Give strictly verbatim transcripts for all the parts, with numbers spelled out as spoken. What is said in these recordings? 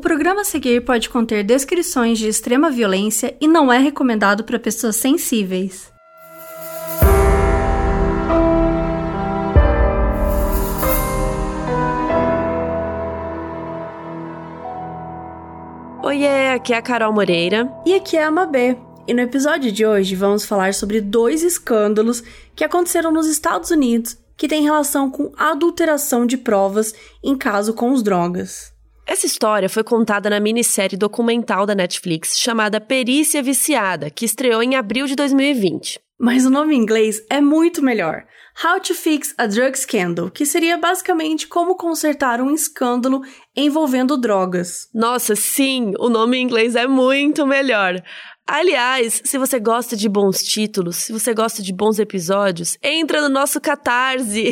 programa a seguir pode conter descrições de extrema violência e não é recomendado para pessoas sensíveis. Oiê, aqui é a Carol Moreira. E aqui é a Mabê. E no episódio de hoje vamos falar sobre dois escândalos que aconteceram nos Estados Unidos que têm relação com adulteração de provas em caso com as drogas. Essa história foi contada na minissérie documental da Netflix chamada Perícia Viciada, que estreou em abril de dois mil e vinte. Mas o nome em inglês é muito melhor. How to Fix a Drug Scandal, que seria basicamente como consertar um escândalo envolvendo drogas. Nossa, sim, o nome em inglês é muito melhor. Aliás, se você gosta de bons títulos, se você gosta de bons episódios, entra no nosso Catarse.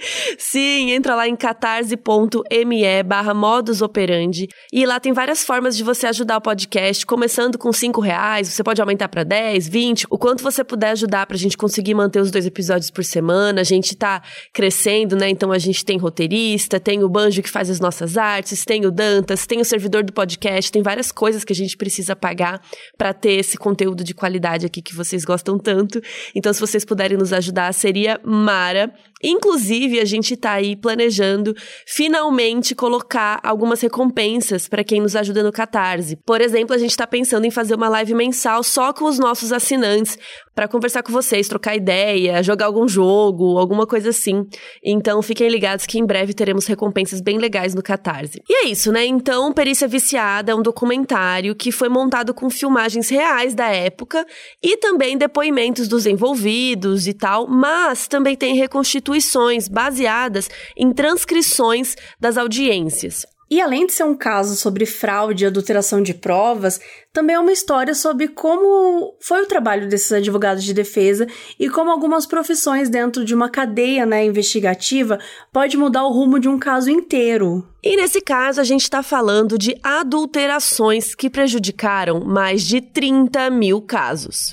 Sim, entra lá em catarse.me barra modus operandi. E lá tem várias formas de você ajudar o podcast, começando com cinco reais, você pode aumentar para dez, vinte, o quanto você puder ajudar pra gente conseguir manter os dois episódios por semana. A gente tá crescendo, né? Então a gente tem roteirista, tem o Banjo que faz as nossas artes, tem o Dantas, tem o servidor do podcast, tem várias coisas que a gente precisa pagar pra ter esse conteúdo de qualidade aqui que vocês gostam tanto. Então, se vocês puderem nos ajudar, seria mara. Inclusive, a gente tá aí planejando finalmente colocar algumas recompensas para quem nos ajuda no Catarse. Por exemplo, a gente tá pensando em fazer uma live mensal só com os nossos assinantes para conversar com vocês, trocar ideia, jogar algum jogo, alguma coisa assim. Então, fiquem ligados que em breve teremos recompensas bem legais no Catarse. E é isso, né? Então, Perícia Viciada é um documentário que foi montado com filmagens reais da época e também depoimentos dos envolvidos e tal, mas também tem reconstituições baseadas em transcrições das audiências. E além de ser um caso sobre fraude e adulteração de provas, também é uma história sobre como foi o trabalho desses advogados de defesa e como algumas profissões dentro de uma cadeia, né, investigativa pode mudar o rumo de um caso inteiro. E nesse caso a gente está falando de adulterações que prejudicaram mais de trinta mil casos.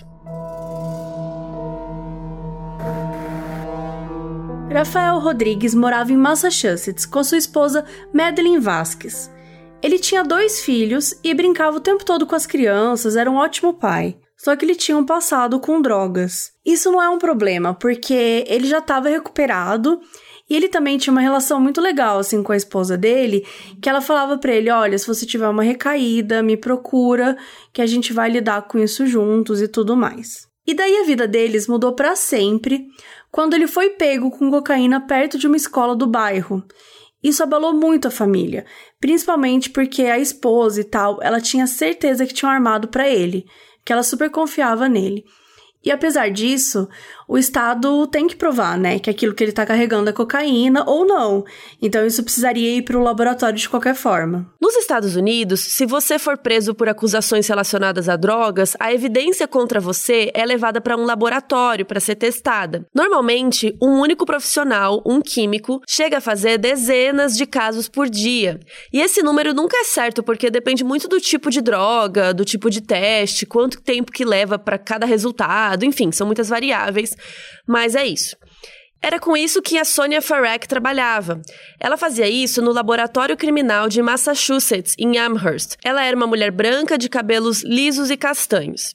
Rafael Rodrigues morava em Massachusetts com sua esposa Madeline Vasquez. Ele tinha dois filhos e brincava o tempo todo com as crianças, era um ótimo pai. Só que ele tinha um passado com drogas. Isso não é um problema, porque ele já estava recuperado e ele também tinha uma relação muito legal assim, com a esposa dele, que ela falava pra ele, olha, se você tiver uma recaída, me procura, que a gente vai lidar com isso juntos e tudo mais. E daí a vida deles mudou pra sempre, quando ele foi pego com cocaína perto de uma escola do bairro. Isso abalou muito a família, principalmente porque a esposa e tal, ela tinha certeza que tinham armado pra ele, que ela super confiava nele. E apesar disso, o Estado tem que provar, né, que aquilo que ele tá carregando é cocaína ou não. Então isso precisaria ir para o laboratório de qualquer forma. Nos Estados Unidos, se você for preso por acusações relacionadas a drogas, a evidência contra você é levada para um laboratório para ser testada. Normalmente, um único profissional, um químico, chega a fazer dezenas de casos por dia. E esse número nunca é certo, porque depende muito do tipo de droga, do tipo de teste, quanto tempo que leva para cada resultado, enfim, são muitas variáveis, mas é isso. Era com isso que a Sonia Farag trabalhava. Ela fazia isso no Laboratório Criminal de Massachusetts, em Amherst. Ela era uma mulher branca de cabelos lisos e castanhos.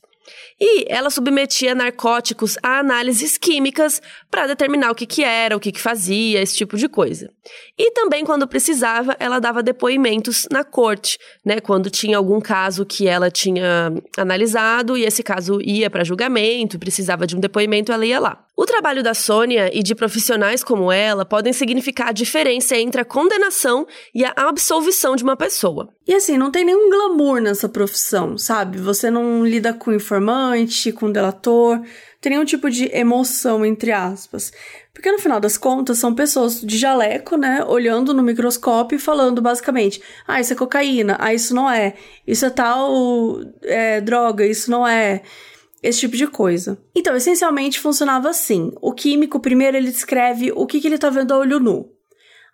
E ela submetia narcóticos a análises químicas para determinar o que, que era, o que, que fazia, esse tipo de coisa. E também, quando precisava, ela dava depoimentos na corte, né? Quando tinha algum caso que ela tinha analisado e esse caso ia para julgamento, precisava de um depoimento, ela ia lá. O trabalho da Sônia e de profissionais como ela podem significar a diferença entre a condenação e a absolvição de uma pessoa. E assim, não tem nenhum glamour nessa profissão, sabe? Você não lida com informante, com delator, não tem nenhum tipo de emoção, entre aspas. Porque no final das contas, são pessoas de jaleco, né? Olhando no microscópio e falando basicamente, ah, isso é cocaína, ah, isso não é, isso é tal é, droga, isso não é... Esse tipo de coisa. Então, essencialmente, funcionava assim. O químico, primeiro, ele descreve o que, que ele tá vendo a olho nu.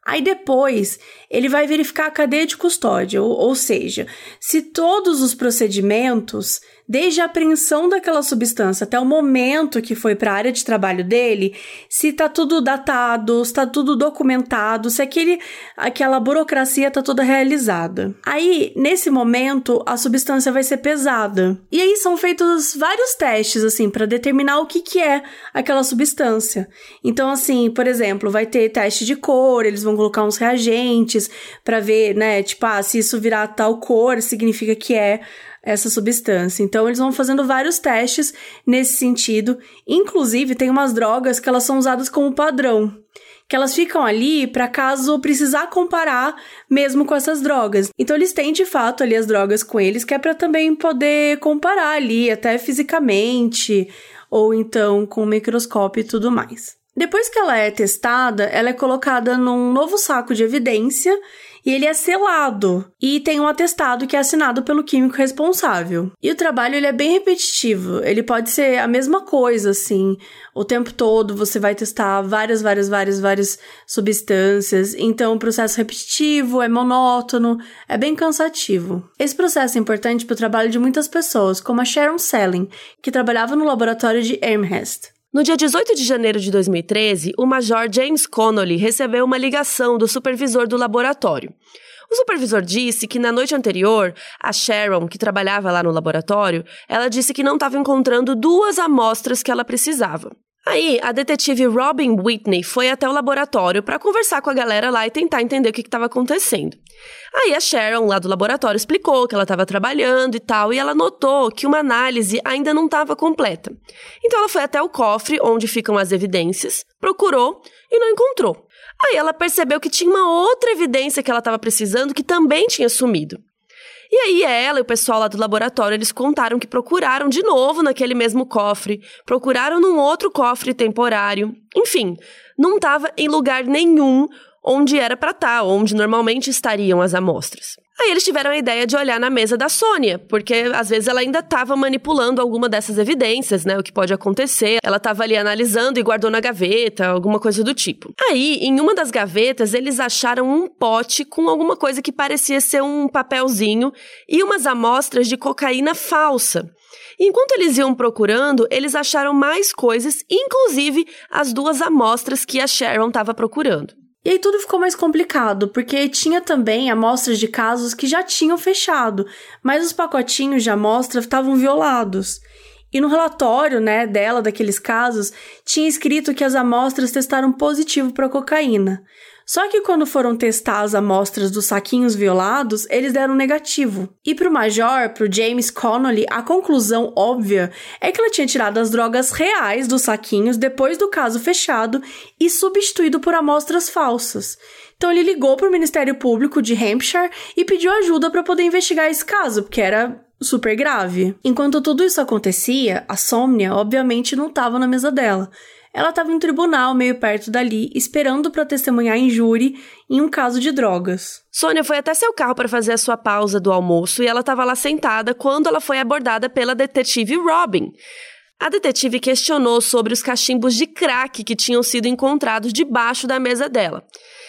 Aí depois, ele vai verificar a cadeia de custódia, ou, ou seja, se todos os procedimentos, desde a apreensão daquela substância até o momento que foi para a área de trabalho dele, se tá tudo datado, se tá tudo documentado, se aquele, aquela burocracia tá toda realizada. Aí, nesse momento, a substância vai ser pesada. E aí são feitos vários testes, assim, para determinar o que que é aquela substância. Então, assim, por exemplo, vai ter teste de cor, eles vão colocar uns reagentes para ver, né, tipo, ah, se isso virar tal cor, significa que é essa substância. Então, eles vão fazendo vários testes nesse sentido. Inclusive, tem umas drogas que elas são usadas como padrão, que elas ficam ali para caso precisar comparar mesmo com essas drogas. Então, eles têm, de fato, ali as drogas com eles, que é para também poder comparar ali, até fisicamente, ou então com o microscópio e tudo mais. Depois que ela é testada, ela é colocada num novo saco de evidência e ele é selado. E tem um atestado que é assinado pelo químico responsável. E o trabalho ele é bem repetitivo. Ele pode ser a mesma coisa, assim. O tempo todo você vai testar várias, várias, várias, várias substâncias. Então, o processo repetitivo, é monótono, é bem cansativo. Esse processo é importante para o trabalho de muitas pessoas, como a Sharon Selling, que trabalhava no laboratório de Amherst. No dia dezoito de janeiro de dois mil e treze, o Major James Connolly recebeu uma ligação do supervisor do laboratório. O supervisor disse que na noite anterior, a Sharon, que trabalhava lá no laboratório, ela disse que não estava encontrando duas amostras que ela precisava. Aí, a detetive Robin Whitney foi até o laboratório para conversar com a galera lá e tentar entender o que estava acontecendo. Aí a Sharon, lá do laboratório, explicou que ela estava trabalhando e tal, e ela notou que uma análise ainda não estava completa. Então ela foi até o cofre onde ficam as evidências, procurou e não encontrou. Aí ela percebeu que tinha uma outra evidência que ela estava precisando que também tinha sumido. E aí ela e o pessoal lá do laboratório, eles contaram que procuraram de novo naquele mesmo cofre, procuraram num outro cofre temporário, enfim, não estava em lugar nenhum onde era para estar, onde normalmente estariam as amostras. Aí eles tiveram a ideia de olhar na mesa da Sônia, porque às vezes ela ainda estava manipulando alguma dessas evidências, né, o que pode acontecer. Ela estava ali analisando e guardou na gaveta, alguma coisa do tipo. Aí, em uma das gavetas, eles acharam um pote com alguma coisa que parecia ser um papelzinho e umas amostras de cocaína falsa. Enquanto eles iam procurando, eles acharam mais coisas, inclusive as duas amostras que a Sharon estava procurando. E aí tudo ficou mais complicado, porque tinha também amostras de casos que já tinham fechado, mas os pacotinhos de amostra estavam violados. E no relatório, né, dela, daqueles casos, tinha escrito que as amostras testaram positivo para cocaína. Só que quando foram testar as amostras dos saquinhos violados, eles deram negativo. E pro Major, pro James Connolly, a conclusão óbvia é que ela tinha tirado as drogas reais dos saquinhos depois do caso fechado e substituído por amostras falsas. Então ele ligou pro Ministério Público de Hampshire e pediu ajuda para poder investigar esse caso, porque era super grave. Enquanto tudo isso acontecia, a Sônia, obviamente, não estava na mesa dela. Ela estava em um tribunal meio perto dali, esperando para testemunhar em júri em um caso de drogas. Sônia foi até seu carro para fazer a sua pausa do almoço e ela estava lá sentada quando ela foi abordada pela detetive Robin. A detetive questionou sobre os cachimbos de crack que tinham sido encontrados debaixo da mesa dela.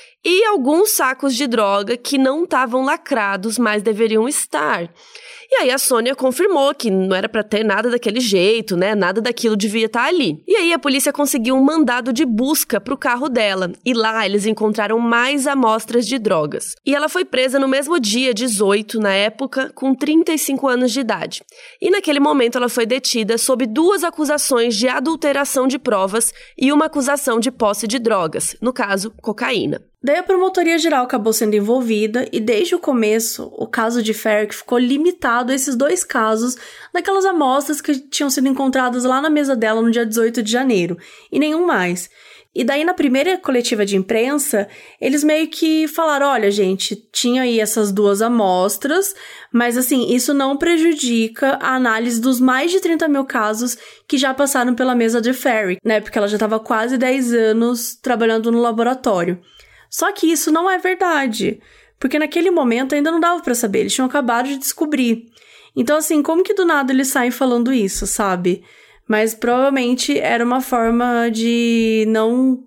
E alguns sacos de droga que não estavam lacrados, mas deveriam estar. E aí a Sônia confirmou que não era pra ter nada daquele jeito, né? Nada daquilo devia estar ali. E aí a polícia conseguiu um mandado de busca pro carro dela. E lá eles encontraram mais amostras de drogas. E ela foi presa no mesmo dia, dezoito, na época, com trinta e cinco anos de idade. E naquele momento ela foi detida sob duas acusações de adulteração de provas e uma acusação de posse de drogas, no caso, cocaína. Daí a Promotoria Geral acabou sendo envolvida e desde o começo o caso de Ferrick ficou limitado a esses dois casos daquelas amostras que tinham sido encontradas lá na mesa dela no dia dezoito de janeiro e nenhum mais. E daí na primeira coletiva de imprensa eles meio que falaram, olha gente, tinha aí essas duas amostras, mas assim, isso não prejudica a análise dos mais de trinta mil casos que já passaram pela mesa de Ferrick, né, porque ela já estava quase dez anos trabalhando no laboratório. Só que isso não é verdade, porque naquele momento ainda não dava pra saber, eles tinham acabado de descobrir. Então, assim, como que do nada eles saem falando isso, sabe? Mas provavelmente era uma forma de não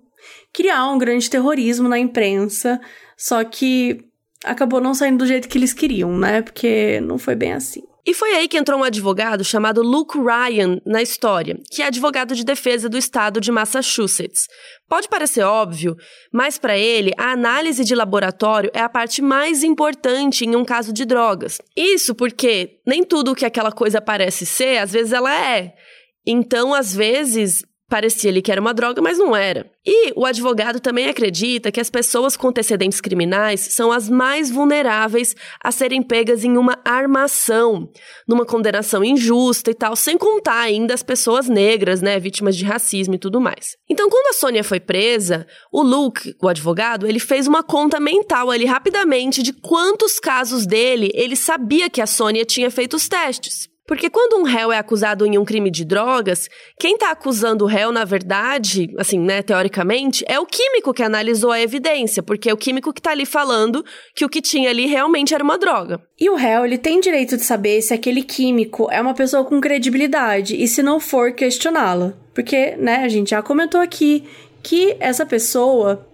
criar um grande terrorismo na imprensa, só que acabou não saindo do jeito que eles queriam, né? Porque não foi bem assim. E foi aí que entrou um advogado chamado Luke Ryan na história, que é advogado de defesa do estado de Massachusetts. Pode parecer óbvio, mas para ele, a análise de laboratório é a parte mais importante em um caso de drogas. Isso porque nem tudo o que aquela coisa parece ser, às vezes ela é. Então, às vezes, parecia-lhe que era uma droga, mas não era. E o advogado também acredita que as pessoas com antecedentes criminais são as mais vulneráveis a serem pegas em uma armação, numa condenação injusta e tal, sem contar ainda as pessoas negras, né, vítimas de racismo e tudo mais. Então, quando a Sônia foi presa, o Luke, o advogado, ele fez uma conta mental ali rapidamente de quantos casos dele ele sabia que a Sônia tinha feito os testes. Porque quando um réu é acusado em um crime de drogas, quem tá acusando o réu, na verdade, assim, né, teoricamente, é o químico que analisou a evidência, porque é o químico que tá ali falando que o que tinha ali realmente era uma droga. E o réu, ele tem direito de saber se aquele químico é uma pessoa com credibilidade e se não for, questioná-la. Porque, né, a gente já comentou aqui que essa pessoa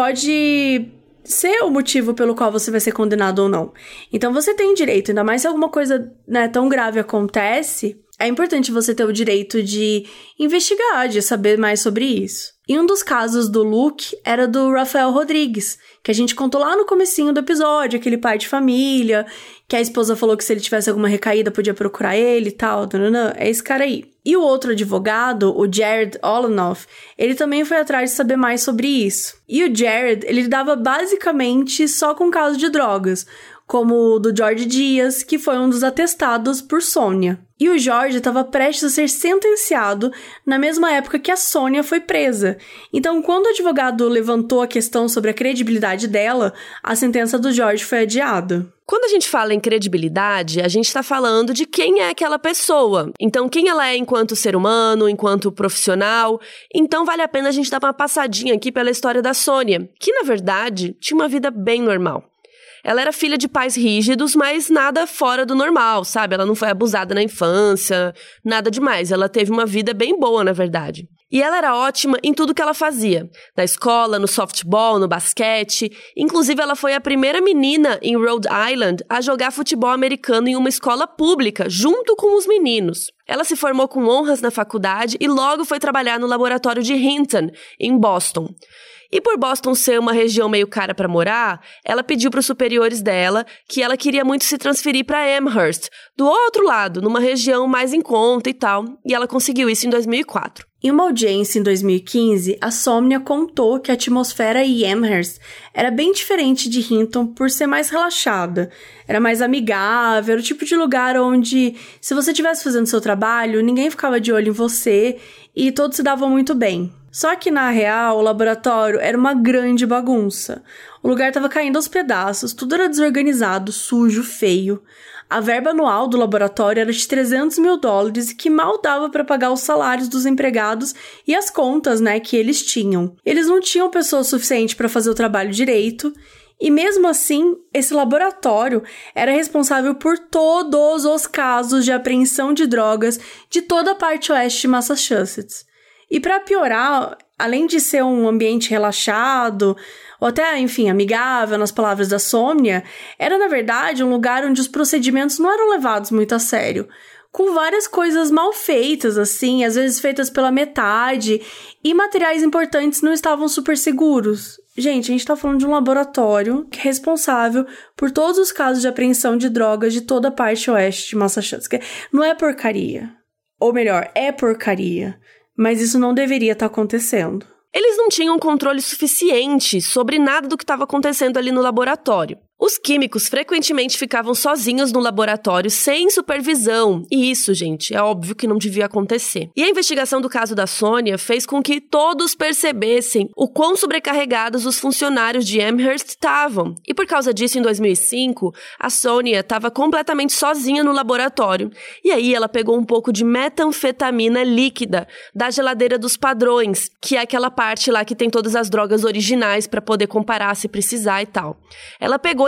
pode ser o motivo pelo qual você vai ser condenado ou não. Então você tem direito, ainda mais se alguma coisa, né, tão grave acontece, é importante você ter o direito de investigar, de saber mais sobre isso. E um dos casos do Luke era do Rafael Rodrigues, que a gente contou lá no comecinho do episódio, aquele pai de família, que a esposa falou que se ele tivesse alguma recaída podia procurar ele e tal, nananã, é esse cara aí. E o outro advogado, o Jared Olanoff, ele também foi atrás de saber mais sobre isso. E o Jared, ele lidava basicamente só com casos de drogas, como o do Jorge Dias, que foi um dos atestados por Sônia. E o Jorge estava prestes a ser sentenciado na mesma época que a Sônia foi presa. Então, quando o advogado levantou a questão sobre a credibilidade dela, a sentença do Jorge foi adiada. Quando a gente fala em credibilidade, a gente está falando de quem é aquela pessoa. Então, quem ela é enquanto ser humano, enquanto profissional. Então, vale a pena a gente dar uma passadinha aqui pela história da Sônia, que, na verdade, tinha uma vida bem normal. Ela era filha de pais rígidos, mas nada fora do normal, sabe? Ela não foi abusada na infância, nada demais. Ela teve uma vida bem boa, na verdade. E ela era ótima em tudo que ela fazia. Na escola, no softball, no basquete. Inclusive, ela foi a primeira menina em Rhode Island a jogar futebol americano em uma escola pública, junto com os meninos. Ela se formou com honras na faculdade e logo foi trabalhar no laboratório de Hinton, em Boston. E por Boston ser uma região meio cara para morar, ela pediu para os superiores dela que ela queria muito se transferir para Amherst, do outro lado, numa região mais em conta e tal, e ela conseguiu isso em dois mil e quatro. Em uma audiência em dois mil e quinze, a Sônia contou que a atmosfera em Amherst era bem diferente de Hinton por ser mais relaxada. Era mais amigável, era o tipo de lugar onde, se você estivesse fazendo seu trabalho, ninguém ficava de olho em você e todos se davam muito bem. Só que, na real, o laboratório era uma grande bagunça. O lugar estava caindo aos pedaços, tudo era desorganizado, sujo, feio. A verba anual do laboratório era de trezentos mil dólares, que mal dava para pagar os salários dos empregados e as contas, né, que eles tinham. Eles não tinham pessoa suficiente para fazer o trabalho direito, e mesmo assim, esse laboratório era responsável por todos os casos de apreensão de drogas de toda a parte oeste de Massachusetts. E para piorar, além de ser um ambiente relaxado, ou até, enfim, amigável, nas palavras da Sônia, era, na verdade, um lugar onde os procedimentos não eram levados muito a sério, com várias coisas mal feitas, assim, às vezes feitas pela metade, e materiais importantes não estavam super seguros. Gente, a gente tá falando de um laboratório que é responsável por todos os casos de apreensão de drogas de toda a parte oeste de Massachusetts. Não é porcaria. Ou melhor, é porcaria. Mas isso não deveria estar acontecendo. Eles não tinham controle suficiente sobre nada do que estava acontecendo ali no laboratório. Os químicos frequentemente ficavam sozinhos no laboratório, sem supervisão. E isso, gente, é óbvio que não devia acontecer. E a investigação do caso da Sônia fez com que todos percebessem o quão sobrecarregados os funcionários de Amherst estavam. E por causa disso, em dois mil e cinco, a Sônia estava completamente sozinha no laboratório. E aí ela pegou um pouco de metanfetamina líquida da geladeira dos padrões, que é aquela parte lá que tem todas as drogas originais para poder comparar se precisar e tal. Ela pegou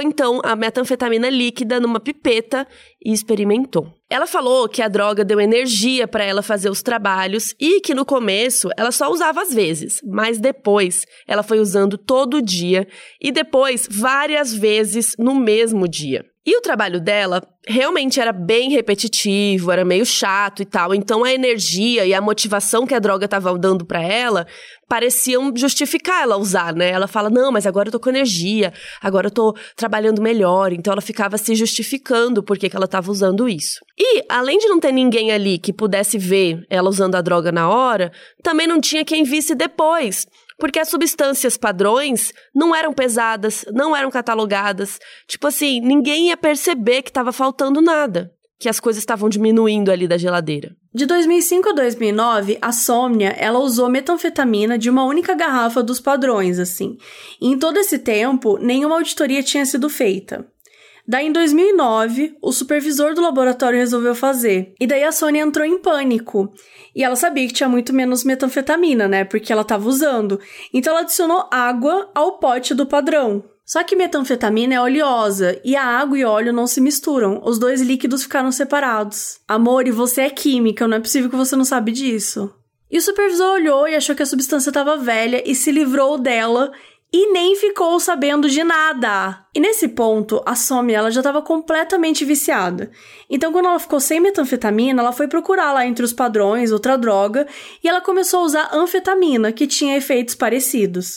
então a metanfetamina líquida numa pipeta e experimentou. Ela falou que a droga deu energia para ela fazer os trabalhos e que no começo ela só usava às vezes, mas depois ela foi usando todo dia e depois várias vezes no mesmo dia. E o trabalho dela realmente era bem repetitivo, era meio chato e tal, então a energia e a motivação que a droga estava dando para ela pareciam justificar ela usar, né? Ela fala, não, mas agora eu tô com energia, agora eu tô trabalhando melhor, então ela ficava se justificando por que que ela estava usando isso. E, além de não ter ninguém ali que pudesse ver ela usando a droga na hora, também não tinha quem visse depois, porque as substâncias padrões não eram pesadas, não eram catalogadas. Tipo assim, ninguém ia perceber que estava faltando nada, que as coisas estavam diminuindo ali da geladeira. De dois mil e cinco a dois mil e nove, a Somnia, ela usou metanfetamina de uma única garrafa dos padrões, assim. E em todo esse tempo, nenhuma auditoria tinha sido feita. Daí, em dois mil e nove, o supervisor do laboratório resolveu fazer. E daí a Sônia entrou em pânico. E ela sabia que tinha muito menos metanfetamina, né? Porque ela estava usando. Então, ela adicionou água ao pote do padrão. Só que metanfetamina é oleosa. E a água e óleo não se misturam. Os dois líquidos ficaram separados. Amor, e você é química. Não é possível que você não sabe disso. E o supervisor olhou e achou que a substância estava velha e se livrou dela. E nem ficou sabendo de nada. E nesse ponto, a Somnia, ela já estava completamente viciada. Então, quando ela ficou sem metanfetamina, ela foi procurar lá entre os padrões outra droga e ela começou a usar anfetamina, que tinha efeitos parecidos.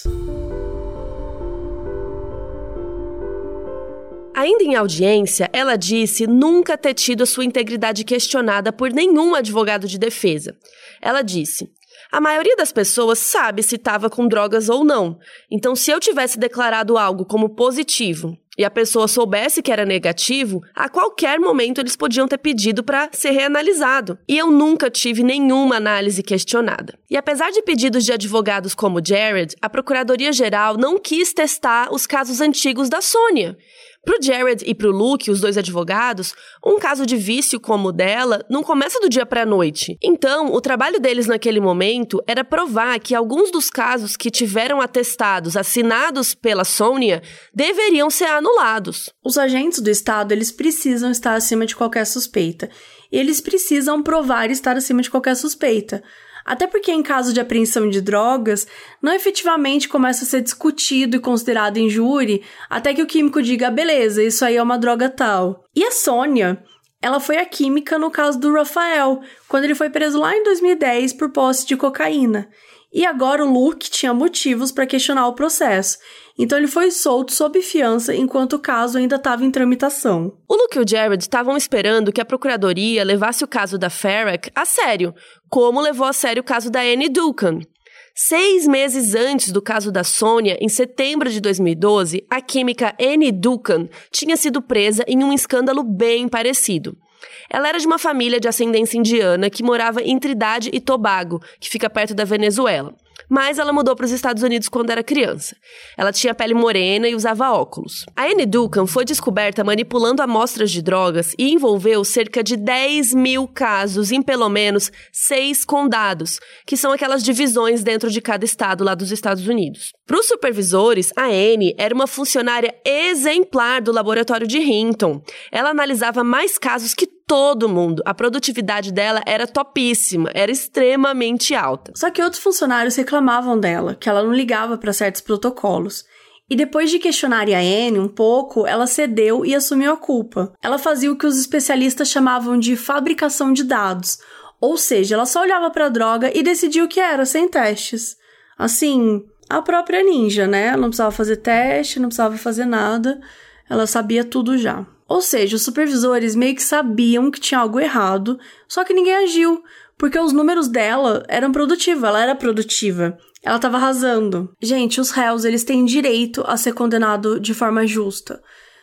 Ainda em audiência, ela disse nunca ter tido a sua integridade questionada por nenhum advogado de defesa. Ela disse: a maioria das pessoas sabe se estava com drogas ou não. Então, se eu tivesse declarado algo como positivo e a pessoa soubesse que era negativo, a qualquer momento eles podiam ter pedido para ser reanalisado. E eu nunca tive nenhuma análise questionada. E apesar de pedidos de advogados como Jared, a Procuradoria-Geral não quis testar os casos antigos da Sônia. Pro Jared e pro Luke, os dois advogados, um caso de vício como o dela não começa do dia pra noite. Então, o trabalho deles naquele momento era provar que alguns dos casos que tiveram atestados assinados pela Sônia deveriam ser anulados. Os agentes do Estado, eles precisam estar acima de qualquer suspeita. E eles precisam provar estar acima de qualquer suspeita. Até porque em caso de apreensão de drogas, não efetivamente começa a ser discutido e considerado em júri até que o químico diga, beleza, isso aí é uma droga tal. E a Sônia, ela foi a química no caso do Rafael, quando ele foi preso lá em dois mil e dez por posse de cocaína. E agora o Luke tinha motivos para questionar o processo. Então ele foi solto sob fiança enquanto o caso ainda estava em tramitação. O Luke e o Jared estavam esperando que a procuradoria levasse o caso da Farrak a sério, como levou a sério o caso da Annie Duncan. Seis meses antes do caso da Sônia, em setembro de dois mil e doze, a química Annie Duncan tinha sido presa em um escândalo bem parecido. Ela era de uma família de ascendência indiana que morava em Trinidad e Tobago, que fica perto da Venezuela. Mas ela mudou para os Estados Unidos quando era criança. Ela tinha pele morena e usava óculos. A Annie Duncan foi descoberta manipulando amostras de drogas e envolveu cerca de dez mil casos em pelo menos seis condados, que são aquelas divisões dentro de cada estado lá dos Estados Unidos. Para os supervisores, a Annie era uma funcionária exemplar do laboratório de Hinton. Ela analisava mais casos que todo mundo. A produtividade dela era topíssima, era extremamente alta. Só que outros funcionários reclamavam dela, que ela não ligava para certos protocolos. E depois de questionarem a Annie um pouco, ela cedeu e assumiu a culpa. Ela fazia o que os especialistas chamavam de fabricação de dados. Ou seja, ela só olhava para a droga e decidia o que era, sem testes. Assim, a própria ninja, né? Ela não precisava fazer teste, não precisava fazer nada. Ela sabia tudo já. Ou seja, os supervisores meio que sabiam que tinha algo errado, só que ninguém agiu, porque os números dela eram produtivos, ela era produtiva, ela estava arrasando. Gente, os réus, eles têm direito a ser condenado de forma justa.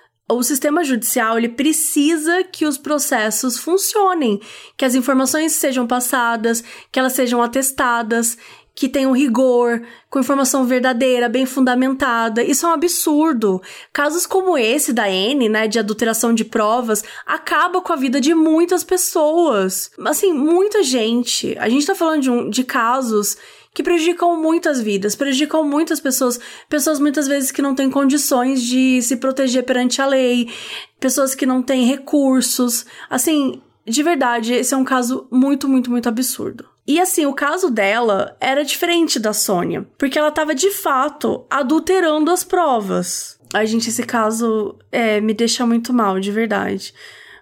O sistema judicial, ele precisa que os processos funcionem, que as informações sejam passadas, que elas sejam atestadas, que tenham rigor, com informação verdadeira, bem fundamentada. Isso é um absurdo. Casos como esse da Annie, né, de adulteração de provas, acaba com a vida de muitas pessoas. Assim, muita gente. A gente tá falando de, um, de casos que prejudicam muitas vidas, prejudicam muitas pessoas, pessoas muitas vezes que não têm condições de se proteger perante a lei, pessoas que não têm recursos. Assim, de verdade, esse é um caso muito, muito, muito absurdo. E assim, o caso dela era diferente da Sônia, porque ela estava de fato adulterando as provas. Ai, gente, esse caso é, me deixa muito mal, de verdade.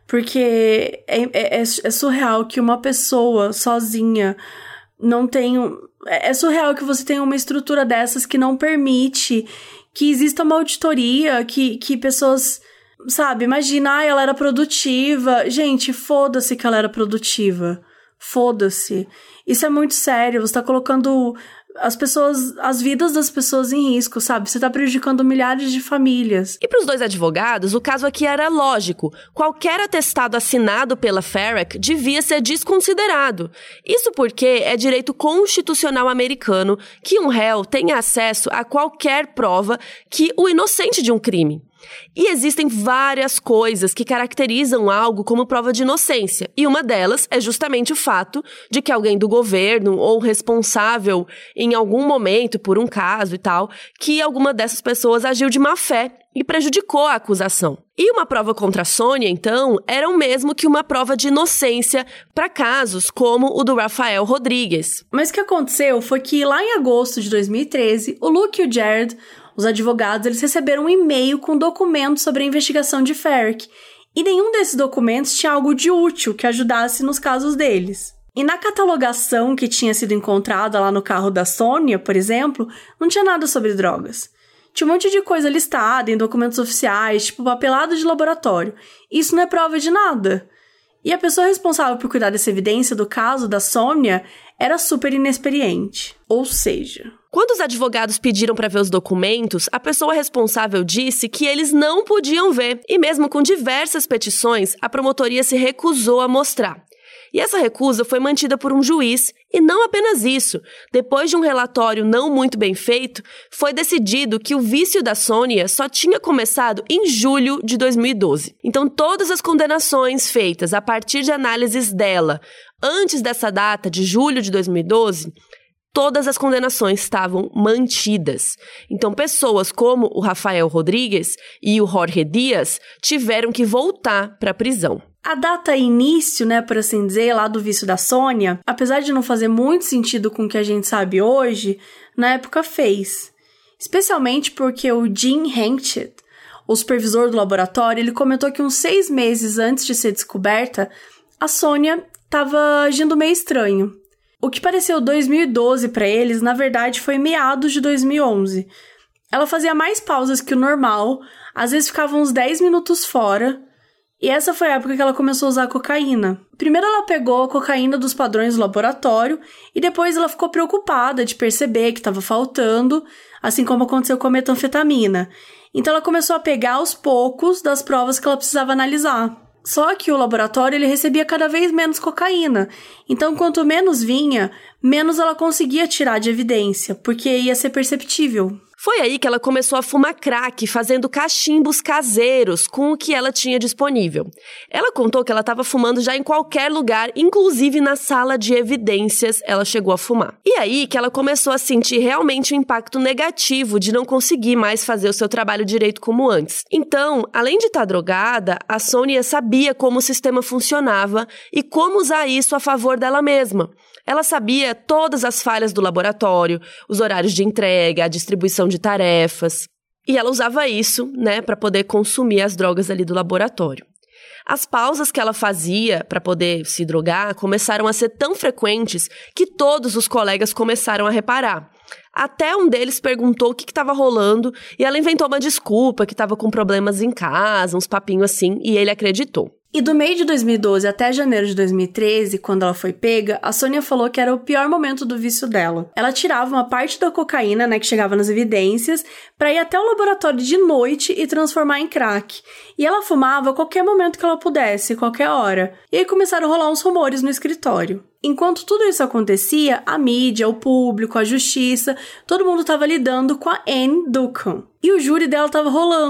Porque é, é, é surreal que uma pessoa sozinha não tenha... É surreal que você tenha uma estrutura dessas que não permite que exista uma auditoria, que, que pessoas... Sabe, imagina, ah, ela era produtiva. Gente, foda-se que ela era produtiva. Foda-se. Isso é muito sério. Você tá colocando as pessoas, as vidas das pessoas em risco, sabe? Você tá prejudicando milhares de famílias. E pros dois advogados, o caso aqui era lógico. Qualquer atestado assinado pela Farrack devia ser desconsiderado. Isso porque é direito constitucional americano que um réu tenha acesso a qualquer prova que o inocente de um crime. E existem várias coisas que caracterizam algo como prova de inocência, e uma delas é justamente o fato de que alguém do governo ou responsável em algum momento por um caso e tal, que alguma dessas pessoas agiu de má fé e prejudicou a acusação. E uma prova contra a Sônia, então, era o mesmo que uma prova de inocência para casos como o do Rafael Rodrigues. Mas o que aconteceu foi que lá em agosto de dois mil e treze, o Luke e o Jared, os advogados, eles receberam um e-mail com documentos sobre a investigação de Farrack, e nenhum desses documentos tinha algo de útil que ajudasse nos casos deles. E na catalogação que tinha sido encontrada lá no carro da Sônia, por exemplo, não tinha nada sobre drogas. Tinha um monte de coisa listada em documentos oficiais, tipo papelado de laboratório. Isso não é prova de nada. E a pessoa responsável por cuidar dessa evidência do caso da Sônia era super inexperiente. Ou seja... Quando os advogados pediram para ver os documentos, a pessoa responsável disse que eles não podiam ver. E mesmo com diversas petições, a promotoria se recusou a mostrar. E essa recusa foi mantida por um juiz, e não apenas isso. Depois de um relatório não muito bem feito, foi decidido que o vício da Sônia só tinha começado em julho de dois mil e doze. Então, todas as condenações feitas a partir de análises dela, antes dessa data de julho de dois mil e doze, todas as condenações estavam mantidas. Então, pessoas como o Rafael Rodrigues e o Jorge Dias tiveram que voltar para a prisão. A data início, né, por assim dizer, lá do vício da Sônia, apesar de não fazer muito sentido com o que a gente sabe hoje, na época fez. Especialmente porque o Jim Henchet, o supervisor do laboratório, ele comentou que uns seis meses antes de ser descoberta, a Sônia estava agindo meio estranho. O que pareceu dois mil e doze para eles, na verdade, foi meados de dois mil e onze. Ela fazia mais pausas que o normal, às vezes ficava uns dez minutos fora, e essa foi a época que ela começou a usar cocaína. Primeiro ela pegou a cocaína dos padrões do laboratório, e depois ela ficou preocupada de perceber que estava faltando, assim como aconteceu com a metanfetamina. Então ela começou a pegar aos poucos das provas que ela precisava analisar. Só que o laboratório ele recebia cada vez menos cocaína. Então, quanto menos vinha, menos ela conseguia tirar de evidência, porque ia ser perceptível. Foi aí que ela começou a fumar crack, fazendo cachimbos caseiros com o que ela tinha disponível. Ela contou que ela estava fumando já em qualquer lugar, inclusive na sala de evidências ela chegou a fumar. E aí que ela começou a sentir realmente o impacto negativo de não conseguir mais fazer o seu trabalho direito como antes. Então, além de estar drogada, a Sônia sabia como o sistema funcionava e como usar isso a favor dela mesma. Ela sabia todas as falhas do laboratório, os horários de entrega, a distribuição de tarefas. E ela usava isso, né, para poder consumir as drogas ali do laboratório. As pausas que ela fazia para poder se drogar começaram a ser tão frequentes que todos os colegas começaram a reparar. Até um deles perguntou o que estava rolando e ela inventou uma desculpa, que estava com problemas em casa, uns papinhos assim, e ele acreditou. E do meio de dois mil e doze até janeiro de dois mil e treze, quando ela foi pega, a Sônia falou que era o pior momento do vício dela. Ela tirava uma parte da cocaína, né, que chegava nas evidências, pra ir até o laboratório de noite e transformar em crack. E ela fumava a qualquer momento que ela pudesse, qualquer hora. E aí começaram a rolar uns rumores no escritório. Enquanto tudo isso acontecia, a mídia, o público, a justiça, todo mundo estava lidando com a Anne Duncan. E o júri dela estava rolando.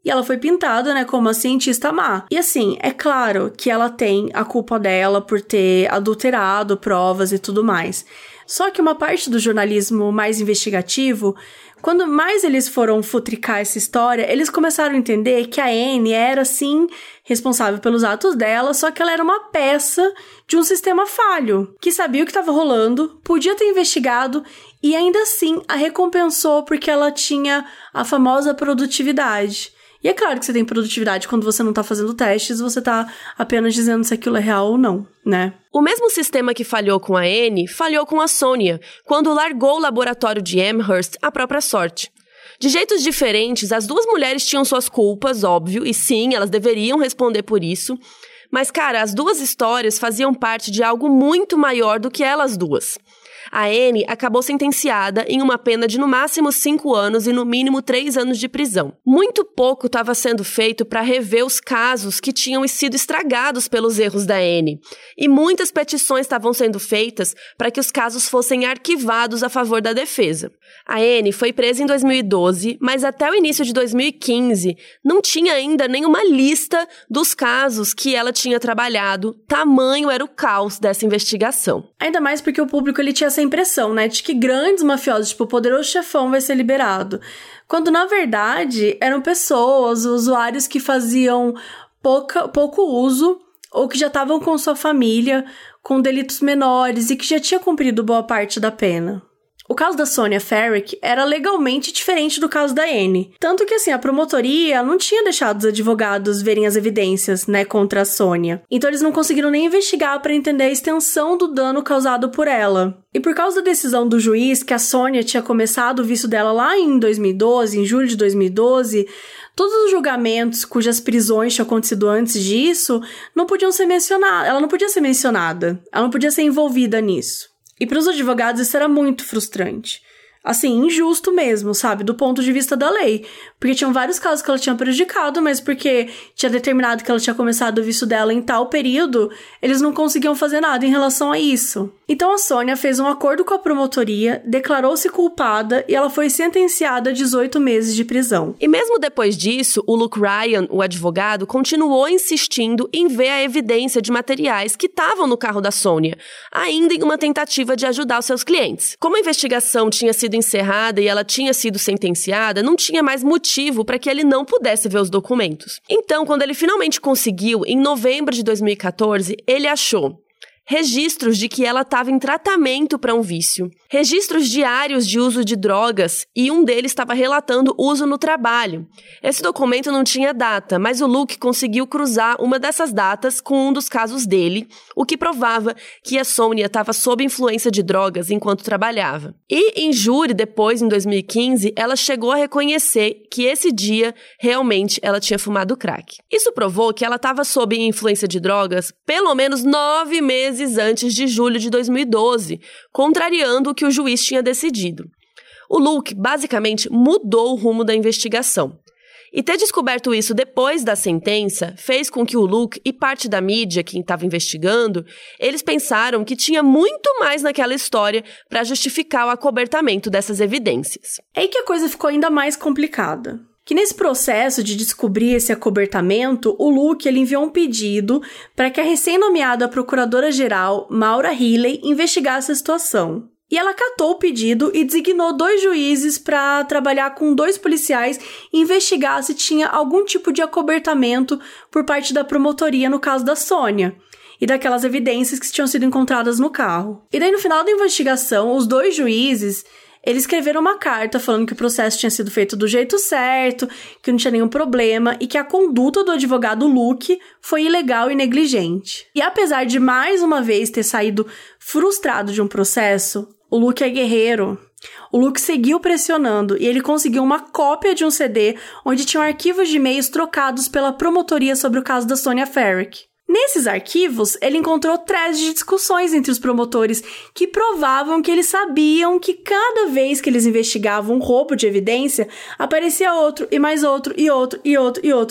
E ela foi pintada, né, como uma cientista má. E assim, é claro que ela tem a culpa dela por ter adulterado provas e tudo mais. Só que uma parte do jornalismo mais investigativo, quando mais eles foram futricar essa história, eles começaram a entender que a Anne era, sim, responsável pelos atos dela, só que ela era uma peça de um sistema falho, que sabia o que estava rolando, podia ter investigado e ainda assim a recompensou porque ela tinha a famosa produtividade. E é claro que você tem produtividade quando você não tá fazendo testes, você tá apenas dizendo se aquilo é real ou não, né? O mesmo sistema que falhou com a Anne, falhou com a Sonia, quando largou o laboratório de Amherst à própria sorte. De jeitos diferentes, as duas mulheres tinham suas culpas, óbvio, e sim, elas deveriam responder por isso. Mas, cara, as duas histórias faziam parte de algo muito maior do que elas duas. A Anne acabou sentenciada em uma pena de no máximo cinco anos e no mínimo três anos de prisão. Muito pouco estava sendo feito para rever os casos que tinham sido estragados pelos erros da Anne. E muitas petições estavam sendo feitas para que os casos fossem arquivados a favor da defesa. A Anne foi presa em dois mil e doze, mas até o início de dois mil e quinze não tinha ainda nenhuma lista dos casos que ela tinha trabalhado. Tamanho era o caos dessa investigação. Ainda mais porque o público ele tinha essa impressão, né, de que grandes mafiosos, tipo o Poderoso Chefão, vai ser liberado. Quando, na verdade, eram pessoas, usuários que faziam pouca, pouco uso ou que já estavam com sua família, com delitos menores e que já tinha cumprido boa parte da pena. O caso da Sonia Ferrick era legalmente diferente do caso da Anne. Tanto que, assim, a promotoria não tinha deixado os advogados verem as evidências, né, contra a Sonia. Então, eles não conseguiram nem investigar para entender a extensão do dano causado por ela. E por causa da decisão do juiz que a Sonia tinha começado o vício dela lá em dois mil e doze, em julho de dois mil e doze, todos os julgamentos cujas prisões tinham acontecido antes disso não podiam ser mencionados. Ela não podia ser mencionada. Ela não podia ser envolvida nisso. E para os advogados isso era muito frustrante. Assim, injusto mesmo, sabe? Do ponto de vista da lei. Porque tinham vários casos que ela tinha prejudicado, mas porque tinha determinado que ela tinha começado o vício dela em tal período, eles não conseguiam fazer nada em relação a isso. Então a Sonia fez um acordo com a promotoria, declarou-se culpada e ela foi sentenciada a dezoito meses de prisão. E mesmo depois disso, o Luke Ryan, o advogado, continuou insistindo em ver a evidência de materiais que estavam no carro da Sonia, ainda em uma tentativa de ajudar os seus clientes. Como a investigação tinha sido encerrada e ela tinha sido sentenciada, não tinha mais motivo para que ele não pudesse ver os documentos. Então, quando ele finalmente conseguiu, em novembro de dois mil e catorze, ele achou registros de que ela estava em tratamento para um vício, registros diários de uso de drogas e um deles estava relatando uso no trabalho. Esse documento não tinha data, mas o Luke conseguiu cruzar uma dessas datas com um dos casos dele, o que provava que a Sonia estava sob influência de drogas enquanto trabalhava. E em júri, depois, em dois mil e quinze, ela chegou a reconhecer que esse dia realmente ela tinha fumado crack. Isso provou que ela estava sob influência de drogas pelo menos nove meses antes de julho de dois mil e doze, contrariando o que o juiz tinha decidido. O Luke, basicamente, mudou o rumo da investigação. E ter descoberto isso depois da sentença fez com que o Luke e parte da mídia, quem estava investigando, eles pensaram que tinha muito mais naquela história para justificar o acobertamento dessas evidências. É aí que a coisa ficou ainda mais complicada. Que nesse processo de descobrir esse acobertamento, o Luke ele enviou um pedido para que a recém-nomeada procuradora-geral, Maura Healey, investigasse a situação. E ela acatou o pedido e designou dois juízes para trabalhar com dois policiais e investigar se tinha algum tipo de acobertamento por parte da promotoria no caso da Sonia e daquelas evidências que tinham sido encontradas no carro. E daí, no final da investigação, os dois juízes eles escreveram uma carta falando que o processo tinha sido feito do jeito certo, que não tinha nenhum problema e que a conduta do advogado Luke foi ilegal e negligente. E apesar de mais uma vez ter saído frustrado de um processo, o Luke é guerreiro. O Luke seguiu pressionando e ele conseguiu uma cópia de um C D onde tinham arquivos de e-mails trocados pela promotoria sobre o caso da Sonia Ferrick. Nesses arquivos, ele encontrou threads de discussões entre os promotores que provavam que eles sabiam que cada vez que eles investigavam um roubo de evidência, aparecia outro, e mais outro, e outro, e outro, e outro.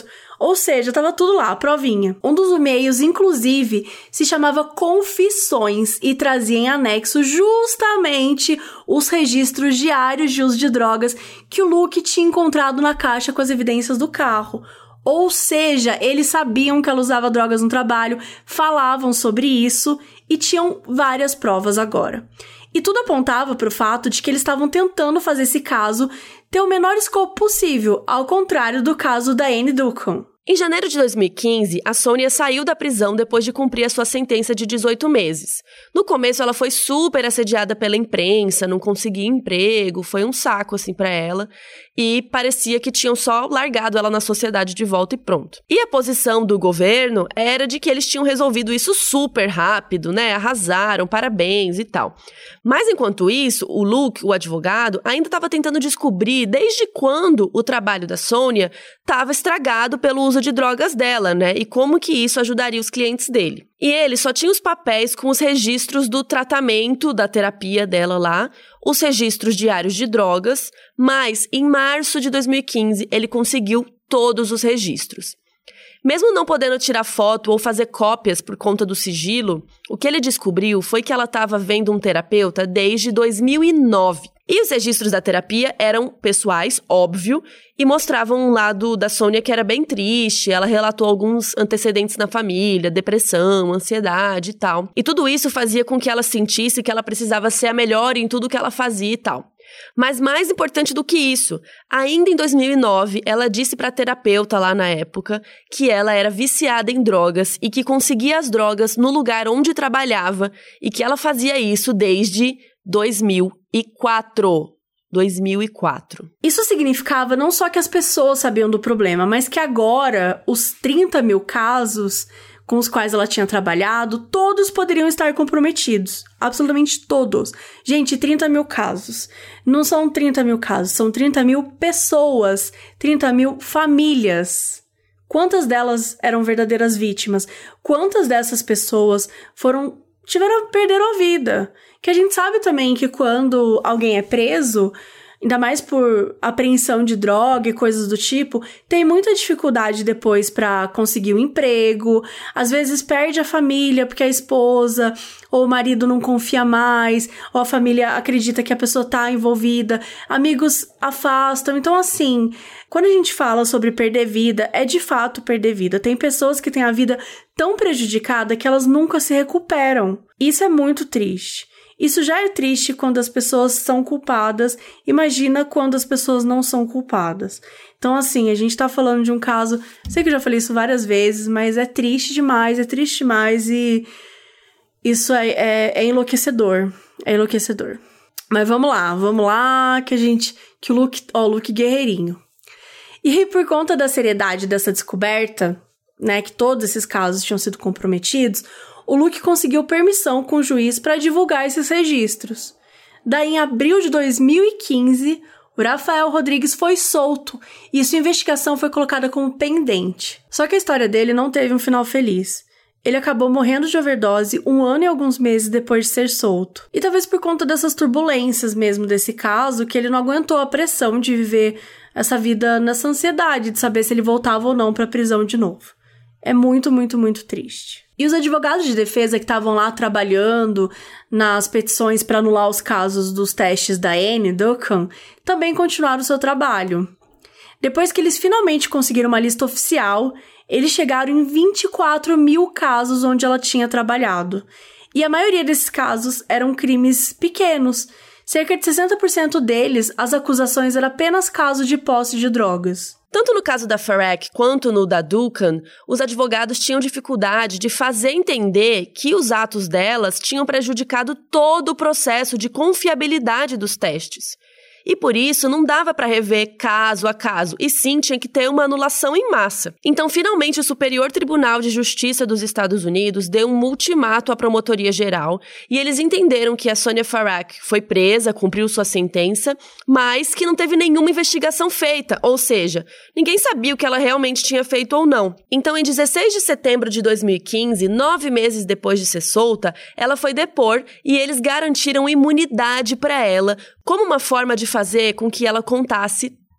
Ou seja, tava tudo lá, a provinha. Um dos e-mails, inclusive, se chamava Confissões e trazia em anexo justamente os registros diários de uso de drogas que o Luke tinha encontrado na caixa com as evidências do carro. Ou seja, eles sabiam que ela usava drogas no trabalho, falavam sobre isso e tinham várias provas agora. E tudo apontava para o fato de que eles estavam tentando fazer esse caso ter o menor escopo possível, ao contrário do caso da Annie Duncan. Em janeiro de dois mil e quinze, a Sonia saiu da prisão depois de cumprir a sua sentença de dezoito meses. No começo, ela foi super assediada pela imprensa, não conseguia emprego, foi um saco, assim, pra ela. E parecia que tinham só largado ela na sociedade de volta e pronto. E a posição do governo era de que eles tinham resolvido isso super rápido, né? Arrasaram, parabéns e tal. Mas enquanto isso, o Luke, o advogado, ainda estava tentando descobrir desde quando o trabalho da Sonia estava estragado pelo uso de drogas dela, né? E como que isso ajudaria os clientes dele. E ele só tinha os papéis com os registros do tratamento, da terapia dela lá, os registros diários de drogas, mas em março de dois mil e quinze ele conseguiu todos os registros. Mesmo não podendo tirar foto ou fazer cópias por conta do sigilo, o que ele descobriu foi que ela estava vendo um terapeuta desde dois mil e nove. E os registros da terapia eram pessoais, óbvio, e mostravam um lado da Sonia que era bem triste. Ela relatou alguns antecedentes na família, depressão, ansiedade e tal. E tudo isso fazia com que ela sentisse que ela precisava ser a melhor em tudo que ela fazia e tal. Mas mais importante do que isso, ainda em dois mil e nove, ela disse para a terapeuta lá na época que ela era viciada em drogas e que conseguia as drogas no lugar onde trabalhava e que ela fazia isso desde dois mil e quatro. dois mil e quatro. Isso significava não só que as pessoas sabiam do problema, mas que agora os trinta mil casos com os quais ela tinha trabalhado, todos poderiam estar comprometidos. Absolutamente todos. Gente, trinta mil casos. Não são trinta mil casos, são trinta mil pessoas, trinta mil famílias. Quantas delas eram verdadeiras vítimas? Quantas dessas pessoas foram, tiveram, perderam a vida? Que a gente sabe também que quando alguém é preso, ainda mais por apreensão de droga e coisas do tipo, tem muita dificuldade depois pra conseguir um emprego, às vezes perde a família porque a esposa ou o marido não confia mais, ou a família acredita que a pessoa tá envolvida, amigos afastam. Então, assim, quando a gente fala sobre perder vida, é de fato perder vida. Tem pessoas que têm a vida tão prejudicada que elas nunca se recuperam. Isso é muito triste. Isso já é triste quando as pessoas são culpadas, imagina quando as pessoas não são culpadas. Então, assim, a gente tá falando de um caso, sei que eu já falei isso várias vezes, mas é triste demais, é triste demais e isso é, é, é enlouquecedor, é enlouquecedor. Mas vamos lá, vamos lá, que a gente, que o Luke, ó, o Luke guerreirinho. E aí, por conta da seriedade dessa descoberta, né, que todos esses casos tinham sido comprometidos, o Luke conseguiu permissão com o juiz para divulgar esses registros. Daí, em abril de dois mil e quinze, o Rafael Rodrigues foi solto e sua investigação foi colocada como pendente. Só que a história dele não teve um final feliz. Ele acabou morrendo de overdose um ano e alguns meses depois de ser solto. E talvez por conta dessas turbulências mesmo desse caso, que ele não aguentou a pressão de viver essa vida nessa ansiedade de saber se ele voltava ou não para a prisão de novo. É muito, muito, muito triste. E os advogados de defesa que estavam lá trabalhando nas petições para anular os casos dos testes da Annie Duncan também continuaram o seu trabalho. Depois que eles finalmente conseguiram uma lista oficial, eles chegaram em vinte e quatro mil casos onde ela tinha trabalhado. E a maioria desses casos eram crimes pequenos. Cerca de sessenta por cento deles, as acusações eram apenas caso de posse de drogas. Tanto no caso da Farrak quanto no da Duncan, os advogados tinham dificuldade de fazer entender que os atos delas tinham prejudicado todo o processo de confiabilidade dos testes. E por isso não dava para rever caso a caso, e sim tinha que ter uma anulação em massa. Então, finalmente, o Superior Tribunal de Justiça dos Estados Unidos deu um ultimato à Promotoria Geral e eles entenderam que a Sonia Farrak foi presa, cumpriu sua sentença, mas que não teve nenhuma investigação feita, ou seja, ninguém sabia o que ela realmente tinha feito ou não. Então, em dezesseis de setembro de dois mil e quinze, nove meses depois de ser solta, ela foi depor e eles garantiram imunidade para ela, como uma forma de fazer com que ela contasse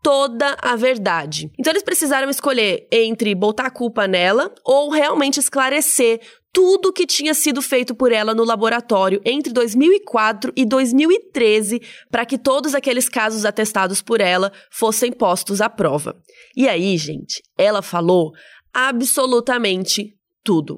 toda a verdade. Então eles precisaram escolher entre botar a culpa nela ou realmente esclarecer tudo que tinha sido feito por ela no laboratório entre dois mil e quatro e dois mil e treze para que todos aqueles casos atestados por ela fossem postos à prova. E aí, gente, ela falou absolutamente tudo.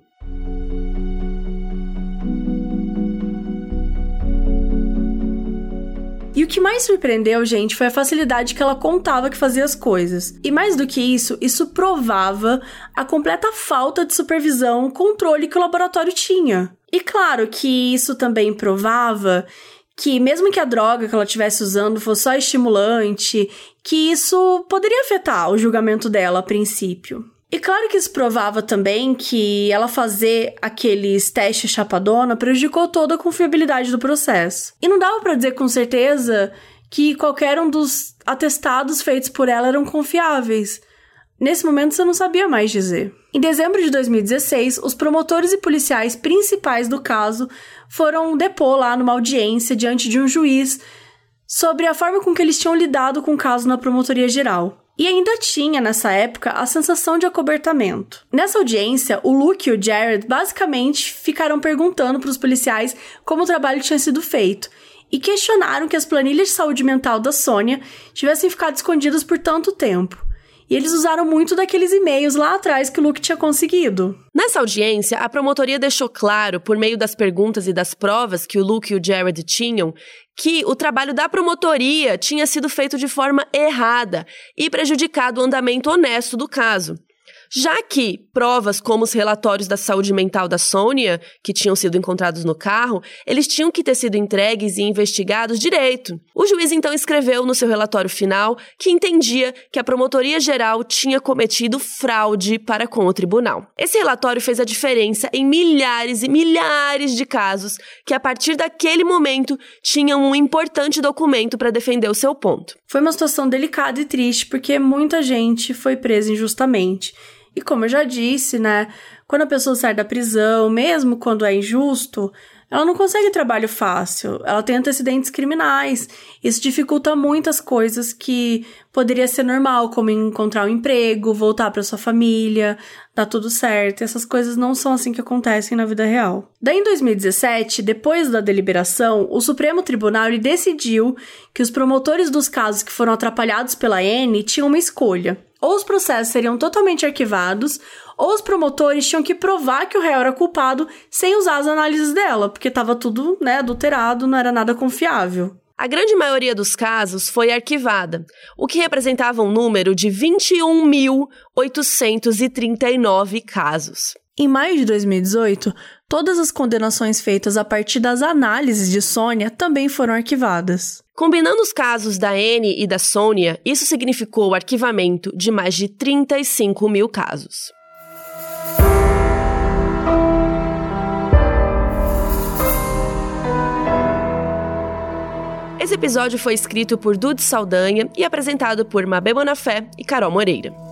E o que mais surpreendeu, gente, foi a facilidade que ela contava que fazia as coisas. E mais do que isso, isso provava a completa falta de supervisão, controle que o laboratório tinha. E claro que isso também provava que mesmo que a droga que ela estivesse usando fosse só estimulante, que isso poderia afetar o julgamento dela a princípio. E claro que isso provava também que ela fazer aqueles testes chapadona prejudicou toda a confiabilidade do processo. E não dava pra dizer com certeza que qualquer um dos atestados feitos por ela eram confiáveis. Nesse momento você não sabia mais dizer. Em dezembro de dois mil e dezesseis, os promotores e policiais principais do caso foram depor lá numa audiência diante de um juiz sobre a forma com que eles tinham lidado com o caso na Promotoria Geral. E ainda tinha, nessa época, a sensação de acobertamento. Nessa audiência, o Luke e o Jared basicamente ficaram perguntando para os policiais como o trabalho tinha sido feito e questionaram que as planilhas de saúde mental da Sônia tivessem ficado escondidas por tanto tempo. E eles usaram muito daqueles e-mails lá atrás que o Luke tinha conseguido. Nessa audiência, a promotoria deixou claro, por meio das perguntas e das provas que o Luke e o Jared tinham, que o trabalho da promotoria tinha sido feito de forma errada e prejudicado o andamento honesto do caso. Já que provas como os relatórios da saúde mental da Sônia, que tinham sido encontrados no carro, eles tinham que ter sido entregues e investigados direito. O juiz então escreveu no seu relatório final que entendia que a Promotoria Geral tinha cometido fraude para com o tribunal. Esse relatório fez a diferença em milhares e milhares de casos que, a partir daquele momento, tinham um importante documento para defender o seu ponto. Foi uma situação delicada e triste, porque muita gente foi presa injustamente. E como eu já disse, né, quando a pessoa sai da prisão, mesmo quando é injusto, ela não consegue trabalho fácil, ela tem antecedentes criminais. Isso dificulta muitas coisas que poderia ser normal, como encontrar um emprego, voltar para sua família, dar tudo certo. Essas coisas não são assim que acontecem na vida real. Daí, em dois mil e dezessete, depois da deliberação, o Supremo Tribunal ele decidiu que os promotores dos casos que foram atrapalhados pela Anne tinham uma escolha. Ou os processos seriam totalmente arquivados, ou os promotores tinham que provar que o réu era culpado sem usar as análises dela, porque estava tudo, né, adulterado, não era nada confiável. A grande maioria dos casos foi arquivada, o que representava um número de vinte e um mil oitocentos e trinta e nove casos. Em maio de dois mil e dezoito, todas as condenações feitas a partir das análises de Sônia também foram arquivadas. Combinando os casos da Anne e da Sônia, isso significou o arquivamento de mais de trinta e cinco mil casos. Esse episódio foi escrito por Dudu Saldanha e apresentado por Mabê Bonafé e Carol Moreira.